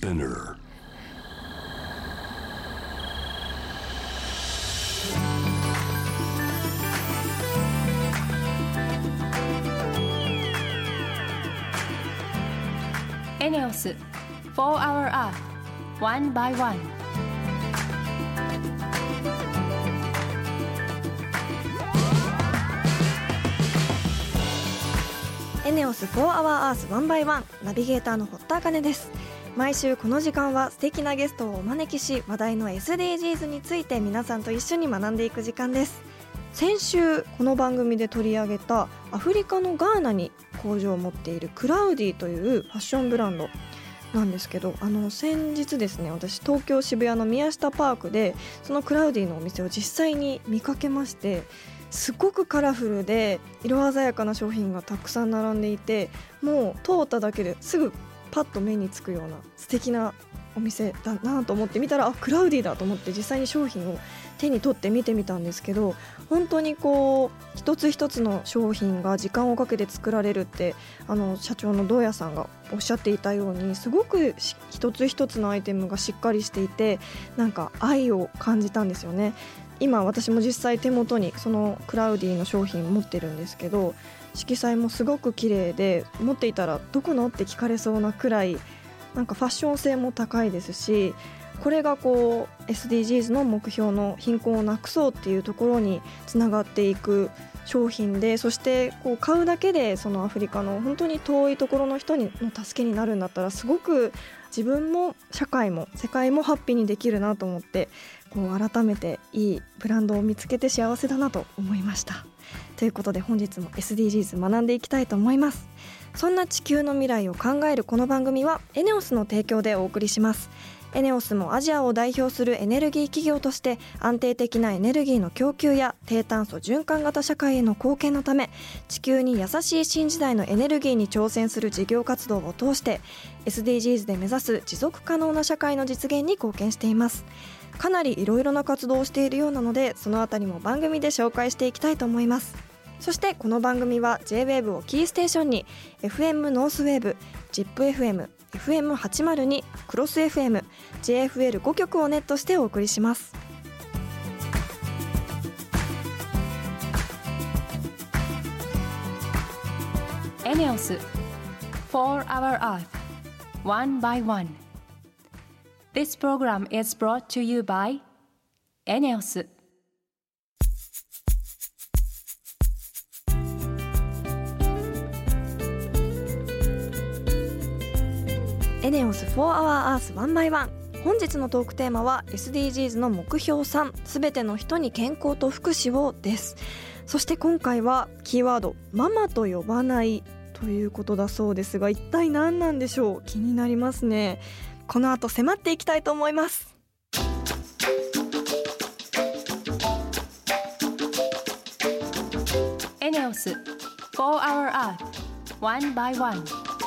Spinner. ENEOS 4-Hour Earth One by One。 エネオス4 Hour Earth 1 by 1ナビゲーターの堀田茜です。毎週この時間は素敵なゲストをお招きし、話題の SDGs について皆さんと一緒に学んでいく時間です。先週この番組で取り上げたアフリカのガーナに工場を持っているクラウディというファッションブランドなんですけど、先日ですね、私東京渋谷の宮下パークでそのクラウディのお店を実際に見かけまして、すごくカラフルで色鮮やかな商品がたくさん並んでいて、もう通っただけですぐパッと目につくような素敵なお店だなと思って見たら、クラウディだと思って実際に商品を手に取って見てみたんですけど、本当に一つ一つの商品が時間をかけて作られるって社長の堂谷さんがおっしゃっていたように、すごく一つ一つのアイテムがしっかりしていて、なんか愛を感じたんですよね。今私も実際手元にそのクラウディの商品持ってるんですけど、色彩もすごく綺麗で、持っていたらどこのって聞かれそうなくらいなんかファッション性も高いですし、これがSDGs の目標の貧困をなくそうっていうところにつながっていく商品で、そして買うだけでそのアフリカの本当に遠いところの人の助けになるんだったら、すごく自分も社会も世界もハッピーにできるなと思って、改めていいブランドを見つけて幸せだなと思いました。ということで本日も SDGs 学んでいきたいと思います。そんな地球の未来を考えるこの番組はエネオスの提供でお送りします。エネオスもアジアを代表するエネルギー企業として安定的なエネルギーの供給や低炭素循環型社会への貢献のため、地球に優しい新時代のエネルギーに挑戦する事業活動を通して SDGs で目指す持続可能な社会の実現に貢献しています。かなりいろいろな活動をしているようなので、そのあたりも番組で紹介していきたいと思います。そしてこの番組は J-WAVE をキーステーションに FM ノースウェーブ、ZIPFM、FM802、クロス FM、JFL5 曲をネットしてお送りします。 エネオス 4-Hour Earth One by One。 This program is brought to you by エネオス。 エネオス 4-Hour Earth 1 by 1。本日のトークテーマは SDGs の目標3、すべての人に健康と福祉をです。そして今回はキーワードママと呼ばないということだそうですが、一体何なんでしょう。気になりますね。この後迫っていきたいと思います。 エネオス 4-Hour Earth One by One。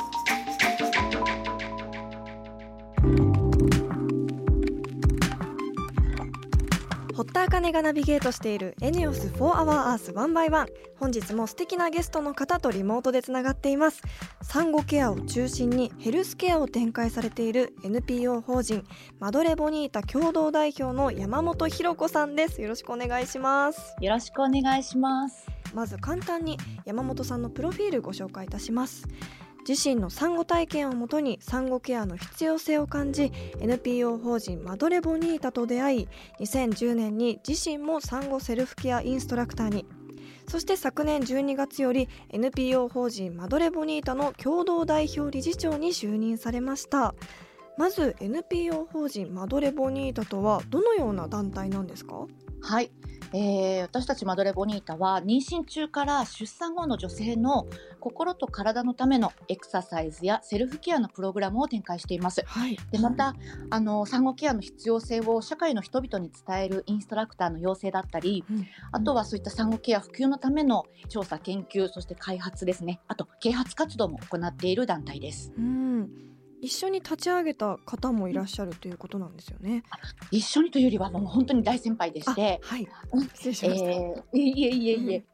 堀田茜がナビゲートしているエネオス 4-Hour Earth 1 by 1。本日も素敵なゲストの方とリモートでつながっています。産後ケアを中心にヘルスケアを展開されている NPO 法人マドレボニータ共同代表の山本博子さんです。よろしくお願いします。 よろしくお願いします。 まず簡単に山本さんのプロフィールご紹介いたします。自身の産後体験をもとに産後ケアの必要性を感じ NPO 法人マドレボニータと出会い、2010年に自身も産後セルフケアインストラクターに、そして昨年12月より NPO 法人マドレボニータの共同代表理事長に就任されました。まず NPO 法人マドレボニータとはどのような団体なんですか？ はい、私たちマドレボニータは妊娠中から出産後の女性の心と体のためのエクササイズやセルフケアのプログラムを展開しています。 はい、 でまた産後ケアの必要性を社会の人々に伝えるインストラクターの養成だったり、あとはそういった産後ケア普及のための調査研究、そして開発ですね、あと啓発活動も行っている団体です。 一緒に立ち上げた方もいらっしゃるということなんですよね。 一緒にというよりはもう本当に大先輩でして、 はい、失礼しました。 いえ。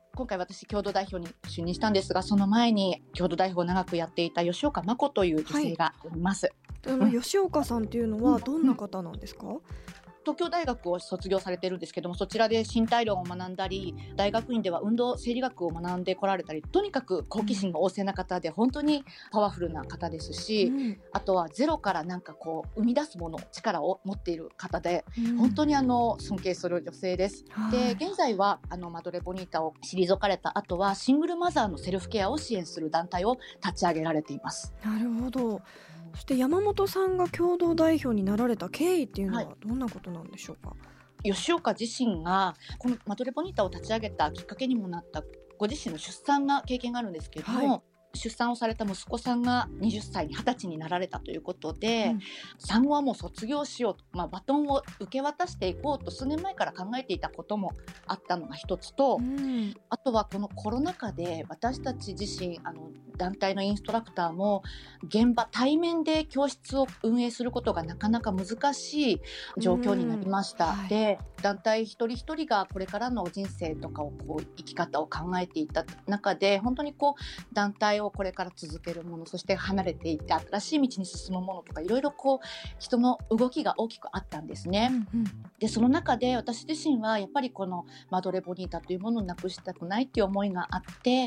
今回私共同代表に就任したんですが、その前に共同代表を長くやっていた吉岡真子という女性がいます。 吉岡さんっていうのはどんな方なんですか？ 東京大学を卒業されてるんですけども、そちらで身体論を学んだり、大学院では運動生理学を学んでこられたり、とにかく好奇心が旺盛な方で本当にパワフルな方ですし、あとはゼロからなんかこう生み出すもの、力を持っている方で、本当に尊敬する女性です。で、現在はマドレボニータを退かれた後はシングルマザーのセルフケアを支援する団体を立ち上げられています。 なるほど。そして山本さんが共同代表になられた経緯っていうのはどんなことなんでしょうか？ 吉岡自身がこのマドレボニータを立ち上げたきっかけにもなったご自身の出産が経験があるんですけれども、出産をされた息子さんが20歳に20歳になられたということで、産後はもう卒業しようと、バトンを受け渡していこうと数年前から考えていたこともあったのが一つと、あとはこのコロナ禍で私たち自身団体のインストラクターも現場対面で教室を運営することがなかなか難しい状況になりました。で、団体一人一人がこれからの人生とかを生き方を考えていった中で、本当に団体をこれから続けるもの、そして離れていって新しい道に進むものとか、いろいろ人の動きが大きくあったんですね。で、その中で私自身はやっぱりこのマドレボニータというものをなくしたくないっていう思いがあって、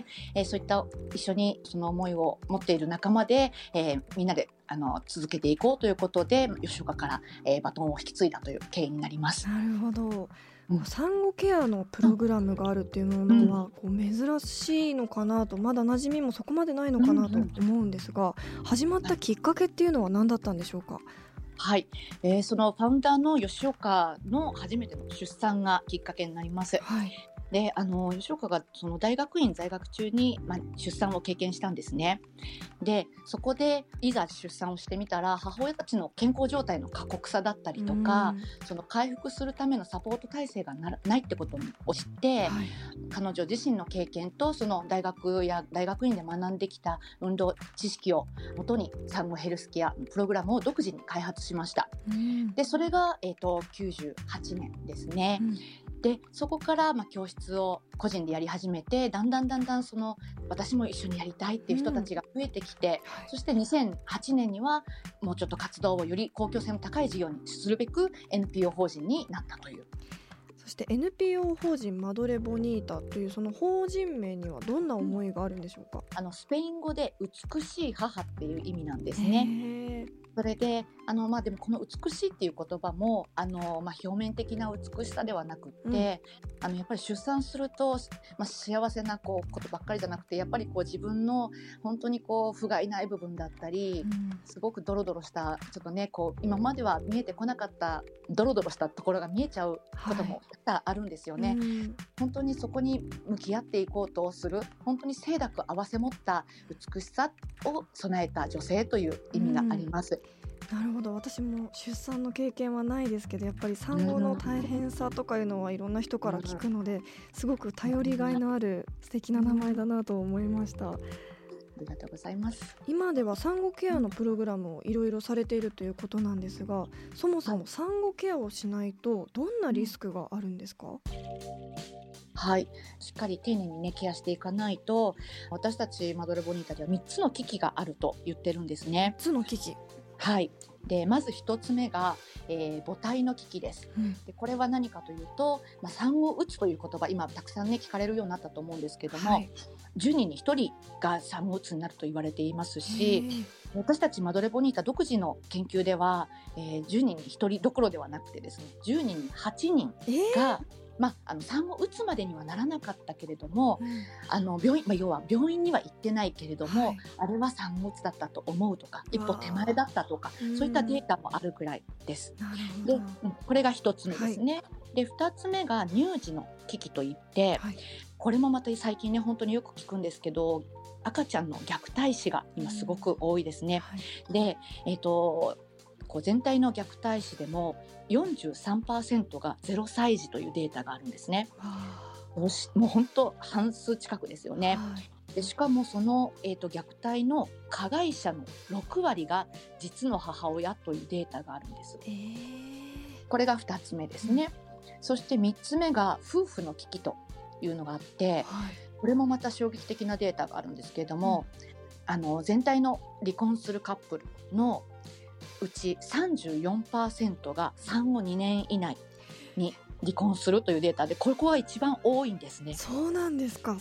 そういった一緒にその思いを持っている仲間で、みんなで続けていこうということで吉岡から、バトンを引き継いだという経緯になります。 なるほど。産後ケアのプログラムがあるっていうのは珍しいのかなと、まだ馴染みもそこまでないのかなと思うんですが、始まったきっかけっていうのは何だったんでしょうか？ はい、そのファウンダーの吉岡の初めての出産がきっかけになります。で、吉岡がその大学院在学中に、出産を経験したんですね。で、そこでいざ出産をしてみたら、母親たちの健康状態の過酷さだったりとか、その回復するためのサポート体制がないってことを知って、彼女自身の経験とその大学や大学院で学んできた運動知識をもとに産後ヘルスケアプログラムを独自に開発しました。で、それが、98年ですね。で、そこから教室を個人でやり始めて、だんだんその私も一緒にやりたいっていう人たちが増えてきて、そして2008年にはもうちょっと活動をより公共性の高い事業にするべく NPO 法人になったという。 そして NPO 法人マドレボニータというその法人名にはどんな思いがあるんでしょうか？ スペイン語で美しい母っていう意味なんですね。それででもこの美しいっていう言葉も表面的な美しさではなくって、やっぱり出産すると、幸せなことばっかりじゃなくて、やっぱり自分の本当に不甲斐ない部分だったり、すごくドロドロしたちょっとね今までは見えてこなかったドロドロしたところが見えちゃうこともあるんですよね。本当にそこに向き合っていこうとする、本当に清濁合わせ持った美しさを備えた女性という意味があります。 なるほど。私も出産の経験はないですけど、やっぱり産後の大変さとかいうのはいろんな人から聞くので、すごく頼りがいのある素敵な名前だなと思いました。 ありがとうございます。 今では産後ケアのプログラムをいろいろされているということなんですが、そもそも産後ケアをしないとどんなリスクがあるんですか？ はい、しっかり丁寧にケアしていかないと、私たちマドレボニータでは3つの危機があると言ってるんですね。 3つの危機。 はい。で、まず1つ目が、母体の危機です。で、これは何かというと、産後うつという言葉、今たくさん聞かれるようになったと思うんですけども、10人に1人が産後うつになると言われていますし、私たちマドレボニータ独自の研究では、10人に1人どころではなくてですね、10人に8人が、産後うつまでにはならなかったけれども、病院、要は病院には行ってないけれども、あれは産後うつだったと思うとか、一歩手前だったとか、そういったデータもあるくらいです。で、これが1つ目ですね。で、2つ目が乳児の危機といって、これもまた最近本当によく聞くんですけど、赤ちゃんの虐待死が今すごく多いですね。で、全体の虐待死でも 43% が0歳児というデータがあるんですね。もう本当半数近くですよね。で、しかもその、虐待の加害者の6割が実の母親というデータがあるんです。これが2つ目ですね。そして3つ目が夫婦の危機というのがあって、 はい、 これもまた衝撃的なデータがあるんですけれども、全体の離婚するカップルのうち 34% が産後2年以内に離婚するというデータで、ここは一番多いんですね。 そうなんですか。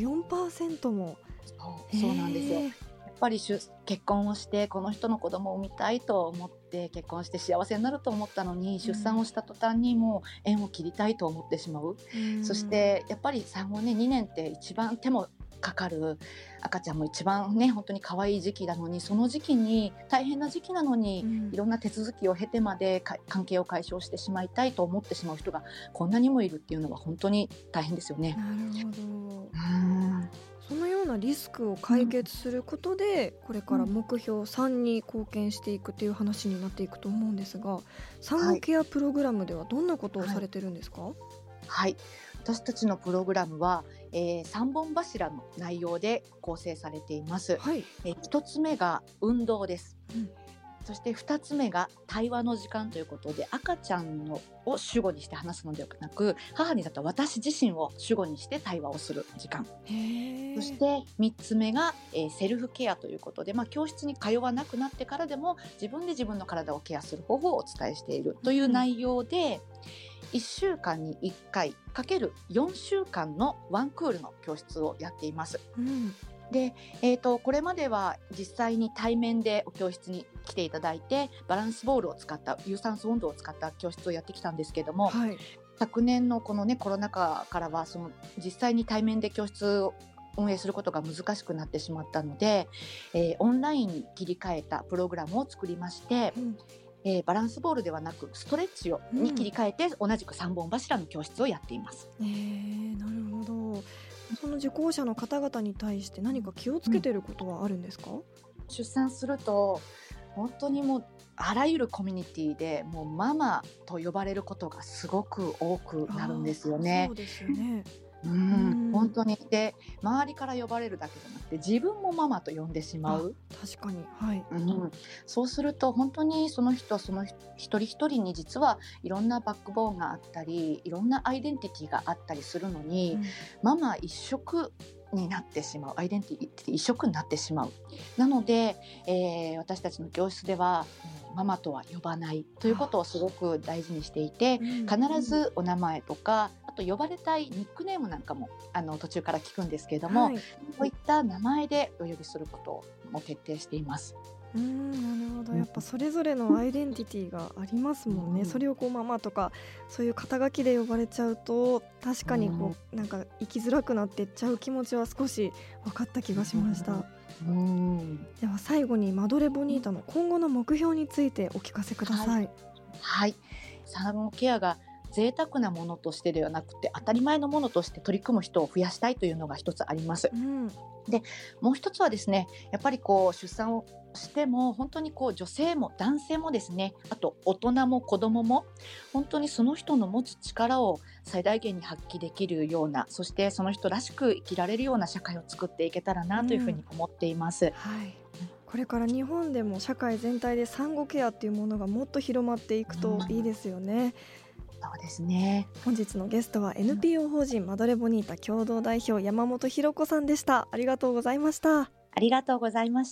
34% も。 そうなんですよ。やっぱり結婚をしてこの人の子供を産みたいと思って結婚して幸せになると思ったのに、出産をした途端にもう縁を切りたいと思ってしまう。そしてやっぱり産後ね2年って一番手もかかる、赤ちゃんも一番ね本当に可愛い時期なのに、その時期に大変な時期なのに、いろんな手続きを経てまで関係を解消してしまいたいと思ってしまう人がこんなにもいるっていうのは本当に大変ですよね。 なるほど。そのようなリスクを解決することで、これから目標3に貢献していくという話になっていくと思うんですが、産後ケアプログラムではどんなことをされてるんですか？ はい、私たちのプログラムは、3本柱の内容で構成されています。 はい、 1つ目が運動です。そして2つ目が対話の時間ということで、赤ちゃんを主語にして話すのではなく、母にだった私自身を主語にして対話をする時間。そして3つ目が、セルフケアということで、教室に通わなくなってからでも自分で自分の体をケアする方法をお伝えしているという内容で、1週間に1回かける4週間のワンクールの教室をやっています。で、これまでは実際に対面で教室に来ていただいて、バランスボールを使った有酸素運動を使った教室をやってきたんですけども、はい、昨年のこのねコロナ禍からはその実際に対面で教室を運営することが難しくなってしまったので、オンラインに切り替えたプログラムを作りまして、バランスボールではなくストレッチに切り替えて、同じく3本柱の教室をやっています。 なるほど。その受講者の方々に対して何か気をつけていることはあるんですか？ 出産すると本当にもうあらゆるコミュニティでもうママと呼ばれることがすごく多くなるんですよね。 そうですよね。 本当に。で、周りから呼ばれるだけじゃなくて自分もママと呼んでしまう。 確かに、はい。 そうすると本当にその人その一人一人に実はいろんなバックボーンがあったり、いろんなアイデンティティがあったりするのに、ママ一色になってしまう、アイデンティティ一色になってしまう。なので、私たちの教室ではママとは呼ばないということをすごく大事にしていて、必ずお名前とか、あと呼ばれたいニックネームなんかも途中から聞くんですけれども、こういった名前でお呼びすることも徹底しています。 なるほど。やっぱそれぞれのアイデンティティがありますもんね。それをママとかそういう肩書きで呼ばれちゃうと、確かになんか生きづらくなっていっちゃう気持ちは少し分かった気がしました。では最後にマドレボニータの今後の目標についてお聞かせください。 はい、産後ケアが贅沢なものとしてではなくて当たり前のものとして取り組む人を増やしたいというのが一つあります。で、もう一つはですね、やっぱり出産をしても本当に女性も男性もですね、あと大人も子供も本当にその人の持つ力を最大限に発揮できるような、そしてその人らしく生きられるような社会を作っていけたらなというふうに思っています。 これから日本でも社会全体で産後ケアっていうものがもっと広まっていくといいですよね。 そうですね。 本日のゲストは NPO 法人マドレボニータ共同代表山本博子さんでした。ありがとうございました。 ありがとうございました。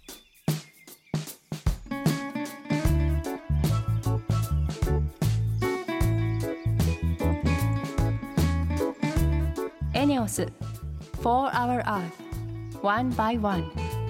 エネオス For Our Earth One by One。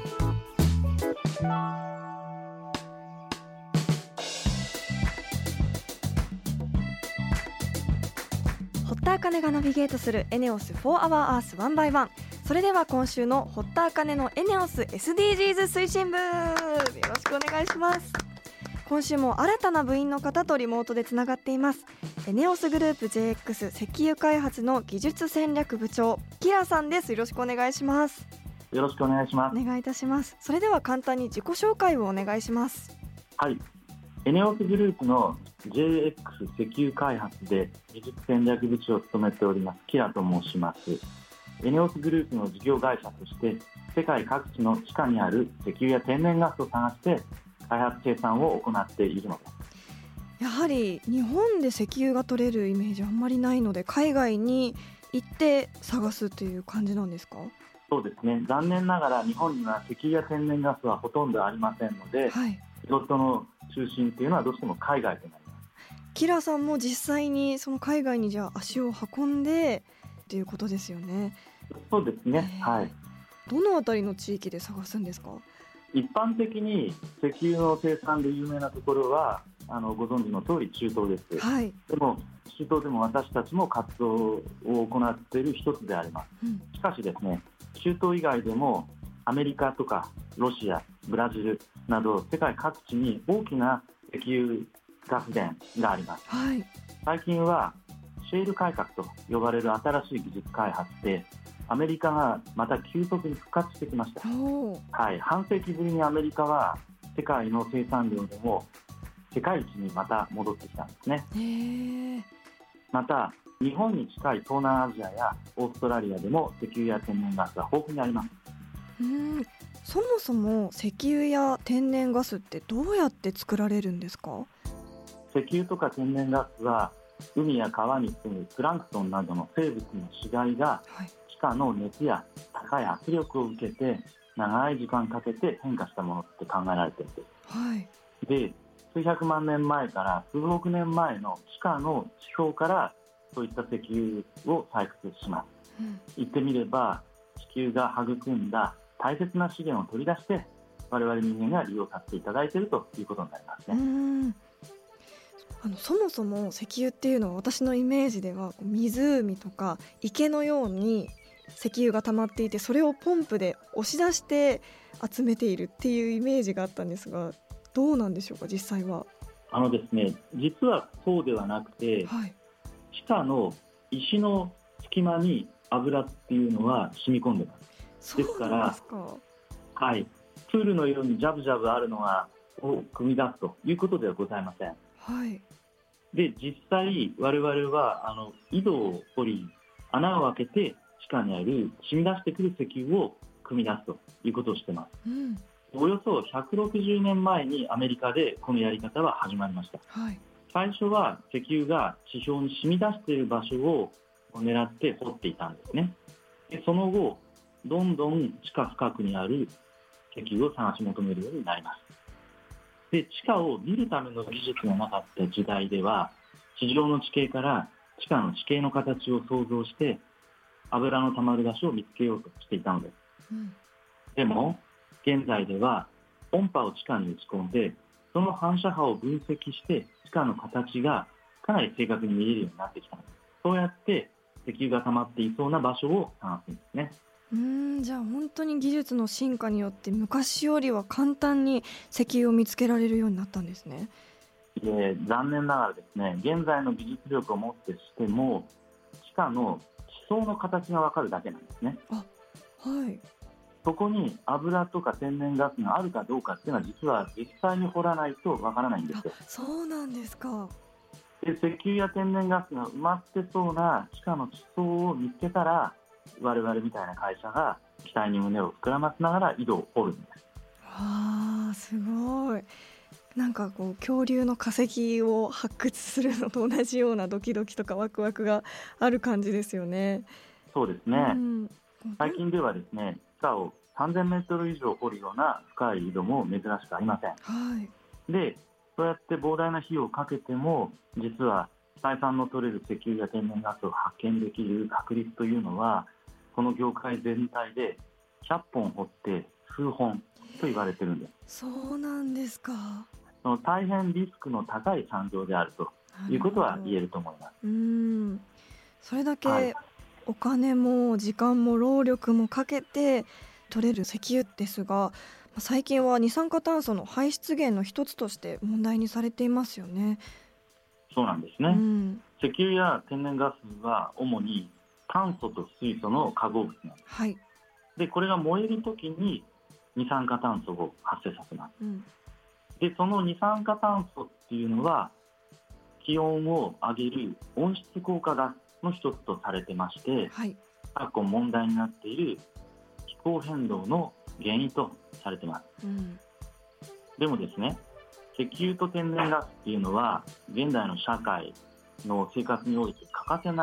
堀田茜がナビゲートするエネオス For Our Earth One by One。それでは今週の堀田茜のエネオス SDGs 推進部、よろしくお願いします。今週も新たな部員の方とリモートでつながっています。エネオスグループ JX 石油開発の技術戦略部長キラさんです。よろしくお願いします。 よろしくお願いします。 お願いいたします。それでは簡単に自己紹介をお願いします。 はい、エネオスグループの JX 石油開発で技術戦略部長を務めておりますキラと申します。エネオスグループの事業会社として世界各地の地下にある石油や天然ガスを探して開発生産を行っているのです。 やはり日本で石油が取れるイメージあんまりないので、海外に行って探すという感じなんですか？ そうですね、残念ながら日本には石油や天然ガスはほとんどありませんので、 はい。 仕事の中心というのはどうしても海外となります。 キラさんも実際にその海外にじゃあ足を運んでっていうことですよね。 そうですね、はい。 どのあたりの地域で探すんですか？ 一般的に石油の生産で有名なところはご存知の通り中東です。 はい。 でも中東でも私たちも活動を行っている一つであります。しかしですね、中東以外でもアメリカとかロシア、ブラジルなど世界各地に大きな石油ガス田があります。 はい。 最近はシェール改革と呼ばれる新しい技術開発でアメリカがまた急速に復活してきました。はい、半世紀ぶりにアメリカは世界の生産量でも世界一にまた戻ってきたんですね。また日本に近い東南アジアやオーストラリアでも石油や天然ガスは豊富にあります。 そもそも石油や天然ガスってどうやって作られるんですか？ 石油とか天然ガスは海や川に住むプランクトンなどの生物の死骸が地下の熱や高い圧力を受けて長い時間かけて変化したものって考えられているんです。 はい。 で、数百万年前から数億年前の地下の地表からそういった石油を採掘します。言ってみれば地球が育んだ大切な資源を取り出して我々人間が利用させていただいているということになりますね。 そもそも石油っていうのは私のイメージでは湖とか池のように石油が溜まっていてそれをポンプで押し出して集めているっていうイメージがあったんですが、どうなんでしょうか実際は。 ですね、実はそうではなくて、 はい、 地下の石の隙間に油っていうのは染み込んでます。ですから、はい、プールのようにジャブジャブあるのを汲み出すということではございません。 はい。 で、実際我々は井戸を掘り穴を開けて地下にある染み出してくる石油を汲み出すということをしています。およそ160年前にアメリカでこのやり方は始まりました。 はい、 最初は石油が地表に染み出している場所を狙って掘っていたんですね。でその後どんどん地下深くにある石油を探し求めるようになります。で、地下を見るための技術がなかった時代では地上の地形から地下の地形の形を想像して油の溜まる場所を見つけようとしていたのです。でも現在では音波を地下に打ち込んでその反射波を分析して地下の形がかなり正確に見えるようになってきたのです。そうやって石油が溜まっていそうな場所を探すんですね。 じゃあ本当に技術の進化によって昔よりは簡単に石油を見つけられるようになったんですね。 残念ながらですね、現在の技術力をもってしても地下の地層の形が分かるだけなんですね。 はい。 そこに油とか天然ガスがあるかどうかっていうのは実際に掘らないとわからないんですよ。 そうなんですか。 で、石油や天然ガスが埋まってそうな地下の地層を見つけたら我々みたいな会社が期待に胸を膨らませながら井戸を掘るんです。 すごい。なんか恐竜の化石を発掘するのと同じようなドキドキとかワクワクがある感じですよね。 そうですね。最近ではですね、地下を3000メートル以上掘るような深い井戸も珍しくありません。 はい。 で、そうやって膨大な費用をかけても実は採算の取れる石油や天然ガスを発見できる確率というのはこの業界全体で100本掘って数本と言われているんです。 そうなんですか。 その大変リスクの高い産業であるということは言えると思います。 それだけお金も時間も労力もかけて取れる石油ですが、最近は二酸化炭素の排出源の一つとして問題にされていますよね。 そうなんですね。石油や天然ガスは主に炭素と水素の化合物なんです。 はい。 で、これが燃えるときに二酸化炭素を発生させます。で、その二酸化炭素っていうのは気温を上げる温室効果ガスの一つとされてまして、昨今問題になっている気候変動の原因とされています。でもですね、石油と天然ガスっていうのは現代の社会の生活において欠かせない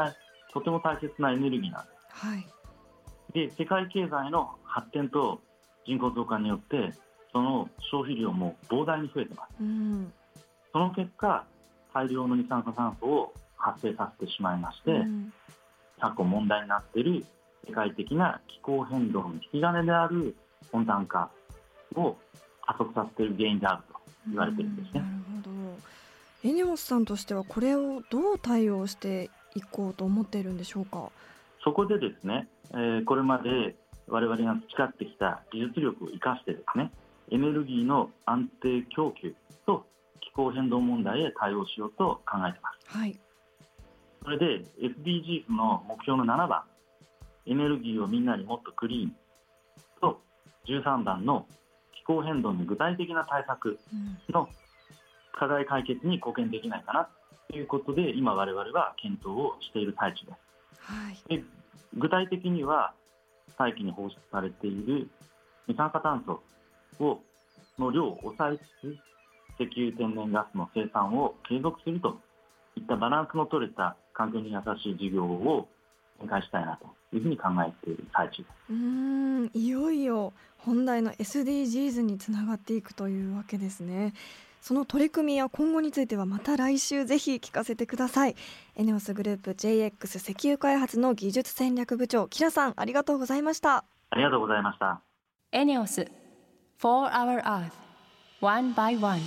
とても大切なエネルギーなんです。 はい。 で、世界経済の発展と人口増加によってその消費量も膨大に増えてます。その結果、大量の二酸化炭素を発生させてしまいまして、昨今問題になっている世界的な気候変動の引き金である温暖化を加速させている原因であると言われているんですね。 なるほど。エネオスさんとしてはこれをどう対応していこうと思っているんでしょうか。 そこでですね、これまで我々が培ってきた技術力を生かしてですね、エネルギーの安定供給と気候変動問題へ対応しようと考えています。 はい。 それで SDGs の目標の7番、エネルギーをみんなにもっとクリーンと13番の気候変動に具体的な対策の課題解決に貢献できないかなということで、今我々は検討をしている最中です。 はい。 で、具体的には大気に放出されている二酸化炭素の量を抑えつつ、石油天然ガスの生産を継続するといったバランスの取れた環境に優しい事業を展開したいなというふうに考えている最中です。 いよいよ本題の SDGs につながっていくというわけですね。その取り組みや今後についてはまた来週ぜひ聞かせてください。エネオスグループ JX 石油開発の技術戦略部長、キラさん、ありがとうございました。 ありがとうございました。 エネオス For Our Earth One by One。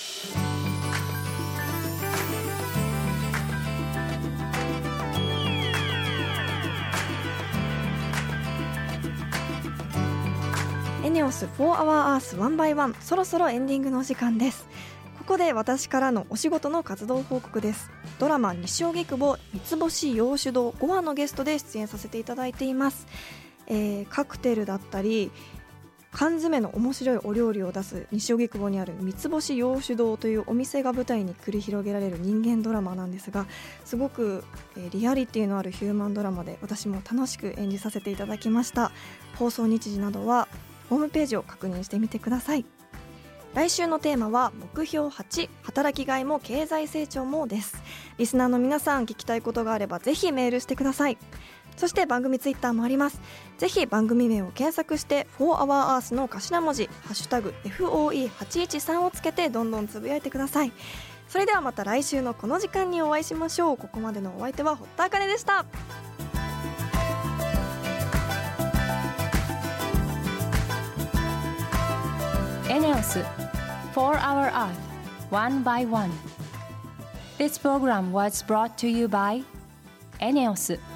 エネオス For Our Earth One by One、そろそろエンディングのお時間です。ここで私からのお仕事の活動報告です。ドラマ西荻窪三つ星洋酒堂5話のゲストで出演させていただいています。カクテルだったり缶詰の面白いお料理を出す西荻窪にある三つ星洋酒堂というお店が舞台に繰り広げられる人間ドラマなんですが、すごくリアリティのあるヒューマンドラマで私も楽しく演じさせていただきました。放送日時などはホームページを確認してみてください。来週のテーマは目標8、働きがいも経済成長もです。リスナーの皆さん、聞きたいことがあればぜひメールしてください。そして番組ツイッターもあります。ぜひ番組名を検索してFor Our Earthの頭文字ハッシュタグ FOE813 をつけてどんどんつぶやいてください。それではまた来週のこの時間にお会いしましょう。ここまでのお相手は堀田茜でした。 エネオス For Our Earth One by One。 This program was brought to you by エネオス。